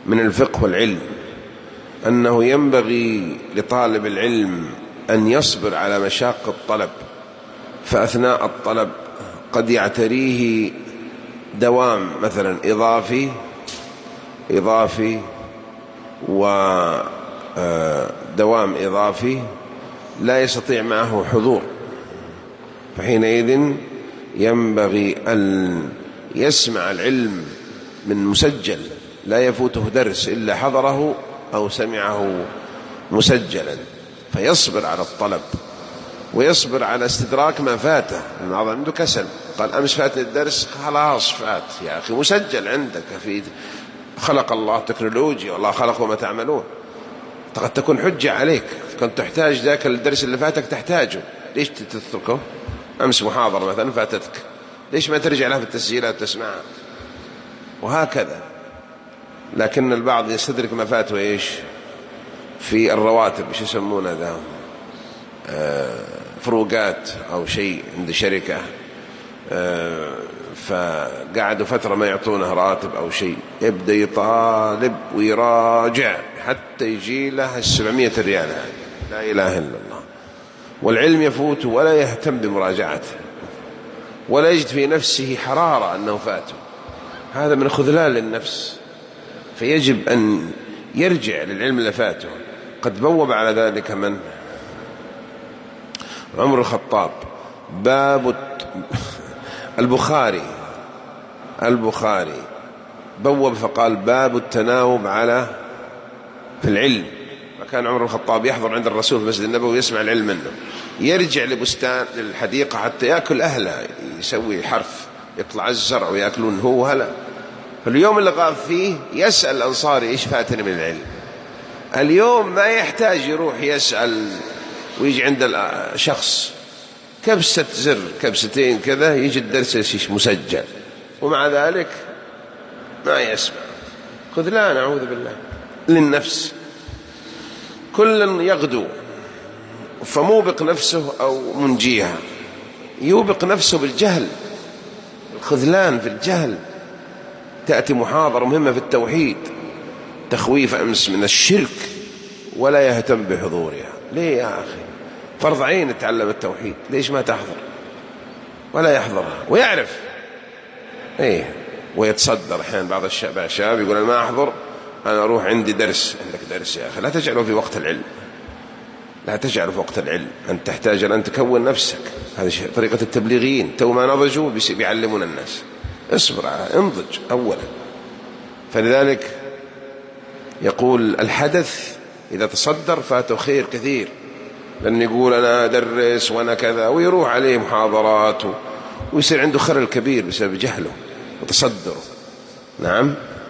من الفقه والعلم أنه ينبغي لطالب العلم أن يصبر على مشاق الطلب، فأثناء الطلب قد يعتريه دوام مثلا إضافي ودوام إضافي لا يستطيع معه حضور، فحينئذ ينبغي أن يسمع العلم من مسجل لا يفوته درس إلا حضره أو سمعه مسجلا، فيصبر على الطلب ويصبر على استدراك ما فاته. البعض عنده كسل، قال أمس فات الدرس، خلاص فات يا أخي، مسجل عندك في خلق الله تكنولوجيا والله خلق وما تعملون، قد تكون حجة عليك، كنت تحتاج ذاك الدرس اللي فاتك تحتاجه، ليش تتركه؟ أمس محاضرة مثلا فاتتك، ليش ما ترجع لها في التسجيلات تسمعها؟ وهكذا. لكن البعض يستدرك ما فاته إيش في الرواتب، إيش يسمونه ذا، فروقات أو شيء عند شركة، فقعدوا فترة ما يعطونه راتب أو شيء، يبدأ يطالب ويراجع حتى يجي له 700 ريال. لا إله إلا الله. والعلم يفوت ولا يهتم بمراجعته ولا يجد في نفسه حرارة أنه فاته، هذا من خذلان للنفس، فيجب أن يرجع للعلم اللي فاته. قد بوب على ذلك من عمر الخطاب، باب البخاري بوب فقال باب التناوب على في العلم. فكان عمر الخطاب يحضر عند الرسول في المسجد النبوي ويسمع العلم منه، يرجع لبستان للحديقة حتى يأكل أهله، يسوي حرف، يطلع الزرع ويأكلون هو هلا. فاليوم اللي غاب فيه يسأل الأنصاري إيش فاتني من العلم. اليوم ما يحتاج يروح يسأل ويجي عند الشخص كبسة زر كبستين كذا يجي الدرس مسجل، ومع ذلك ما يسمع. خذلان أعوذ بالله للنفس. كل يغدو فموبق نفسه أو منجيها، يوبق نفسه بالجهل، الخذلان في الجهل. تأتي محاضرة مهمة في التوحيد، تخويف أمس من الشرك، ولا يهتم بحضورها. ليه يا أخي؟ فرض عين يتعلم التوحيد، ليش ما تحضر؟ ولا يحضرها ويعرف إيه، ويتصدر. أحيانا بعض الشباب يقول أنا ما أحضر، أنا أروح عندي درس. عندك درس يا أخي، لا تجعله في وقت العلم، لا تجعله في وقت العلم. أنت تحتاج أن تكون نفسك. هذه طريقة التبليغيين، تو ما نضجوا بيعلمون الناس. اصبر على انضج أولا. فلذلك يقول الحدث إذا تصدر فاته خير كثير، لأن يقول أنا أدرس وأنا كذا، ويروح عليه محاضرات ويصير عنده خلل كبير بسبب جهله وتصدره. نعم.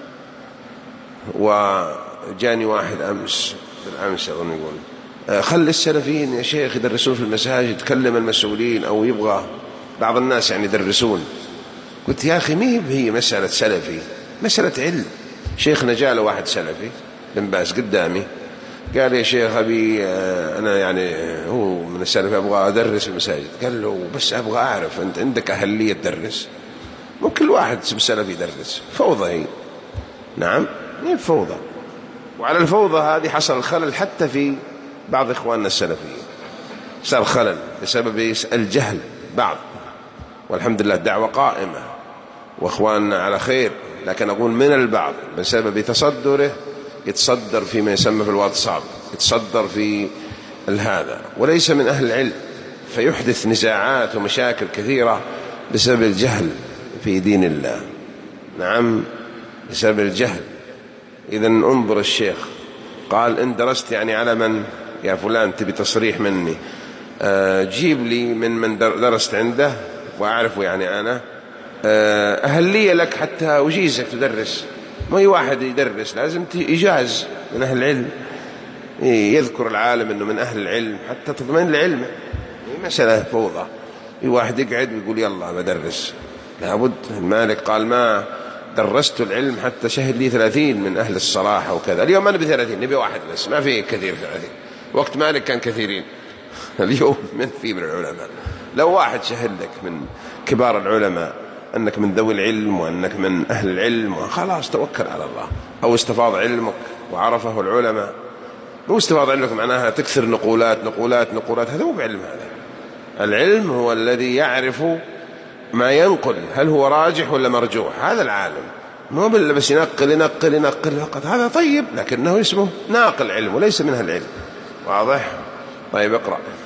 وجاني واحد بالأمس أظن يقول خلي السلفيين يا شيخ يدرسون في المساجد، تكلم المسؤولين، أو يبغى بعض الناس يعني يدرسون. قلت يا أخي ما هي مسألة سلفي، مسألة علم. شيخنا جاء له واحد سلفي بن باز قدامي، قال يا شيخ أبي أنا يعني هو من السلف أبغى أدرس في المساجد. قال له بس أبغى أعرف أنت عندك أهلية تدرس؟ مو كل واحد سلفي يدرس، فوضى هي. نعم هي فوضى. وعلى الفوضى هذه حصل الخلل حتى في بعض إخواننا السلفيين، صار خلل بسبب الجهل بعض. والحمد لله الدعوة قائمة وإخواننا على خير، لكن أقول من البعض بسبب تصدره يتصدر فيما يسمى في الواتساب، يتصدر في هذا، وليس من أهل العلم، فيحدث نزاعات ومشاكل كثيرة بسبب الجهل في دين الله. نعم بسبب الجهل. إذن انظر الشيخ قال إن درست يعني على من يا فلان تبي تصريح مني، جيب لي من درست عنده وأعرفه يعني أنا أهلية لك حتى أجيزك تدرس. ما أي واحد يدرس لازم إجاز من أهل العلم، يذكر العالم أنه من أهل العلم حتى تضمن العلم. مسألة فوضى، واحد يقعد ويقول يلا بدرس. لابد. المالك قال ما درست العلم حتى شهد لي 30 من أهل الصلاح وكذا. اليوم أنا ب30 نبي واحد بس، ما في كثير 30. وقت مالك كان كثيرين، اليوم من في من العلماء. لو واحد شهد لك من كبار العلماء أنك من ذوي العلم وأنك من أهل العلم خلاص توكل على الله. أو استفاض علمك وعرفه العلماء. مو استفاض علمك معناها تكثر نقولات، هذا مو بعلم. هذا العلم هو الذي يعرف ما ينقل هل هو راجح ولا مرجوح، هذا العالم. مو بس ينقل فقط، هذا طيب لكنه اسمه ناقل علم وليس منها العلم. واضح؟ طيب اقرأ.